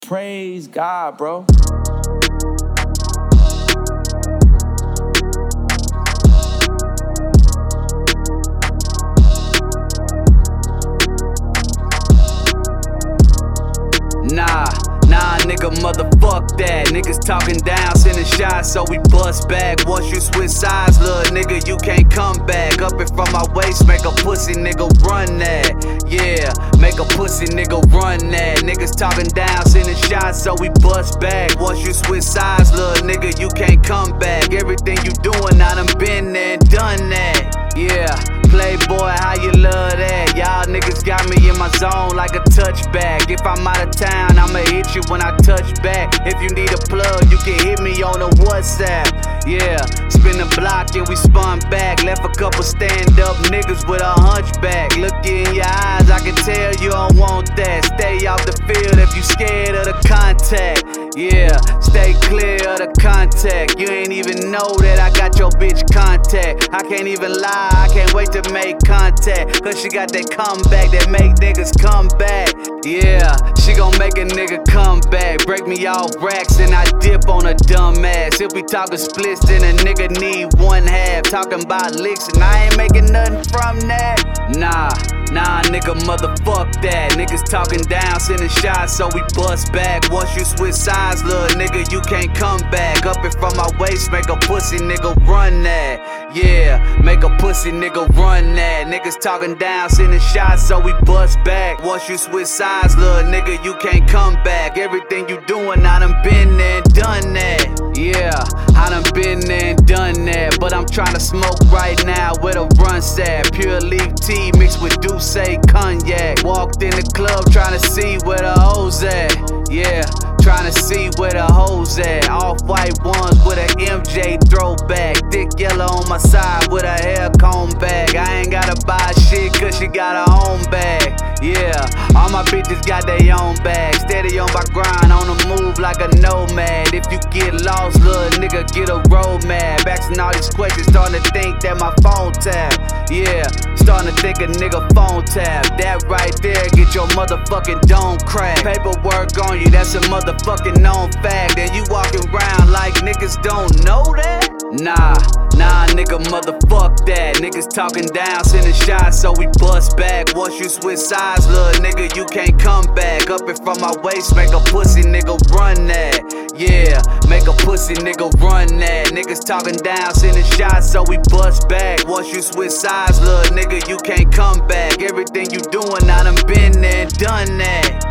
Praise God, bro. Nah, nigga, motherfuck that. Niggas talking down, sending shots, so we bust back. Once you switch sides, little nigga, you can't come back. Up it from my waist, make a pussy nigga run that. Yeah, make a pussy nigga run that. Niggas talking down, sending shots, so we bust back. Once you switch sides, little nigga, you can't come back. Everything you doing, I done been there and done that. Yeah, Playboy, how you love that? Y'all niggas got me in my zone like a touchback. If I'm out of town, I'ma hit you when I touch back. If you need a plug, you can hit me on the WhatsApp. Yeah, spin the block and we spun back. Left a couple stand-up niggas with a hunchback. Look you in your eyes, I can tell you don't want that. Stay off the field if you scared of the contact. Yeah, stay clear of the contact. You ain't even know that I got your bitch contact. I can't even lie, I can't wait to make contact. Cause she got that comeback that make niggas come back. Yeah, she gon' make a nigga come back. Break me off racks and I dip on a dumb ass. If we talkin' splits, then a nigga need one half. Talking about licks and I ain't making nothing from that. Nah, nigga, motherfuck that. Niggas talking down, sending shots, so we bust back. Once you switch sides, little nigga, you can't come back. Up it from my waist, make a pussy nigga run that. Yeah, make a pussy nigga run that. Niggas talking down, sending shots, so we bust back. Once you switch sides, little nigga, you can't come back. Everything you doing, I done been there and done that. Yeah, I done been there and done that. But I'm tryna smoke right now where the run's at. Pure leaf tea mixed with Douce cognac. Walked in the club tryna see where the hoes at. Yeah, tryna see where the hoes at. Off-white ones with an MJ throwback. Thick yellow on my side with a hair comb bag. I ain't gotta buy shit cause she got her own bag. Yeah, all my bitches got their own bag. Steady on my grind, on the move like a nomad. If you get lost, little nigga, get a road map. Asking all these questions, starting to think that my phone tap. Yeah, starting to think a nigga phone tap. That right there, get your motherfucking dome crack. Paperwork on you, that's a motherfucking known fact. And you walking around like niggas don't know that? Nah, nigga, motherfuck that. Niggas talking down, sending shots, so we bust back. Once you switch sides, little nigga, you can't come back. Up it from my waist, make a pussy nigga run that. Yeah, make a pussy nigga run that. Niggas talking down, sending shots, so we bust back. Once you switch sides, little nigga, you can't come back. Everything you doing, I done been there and done that.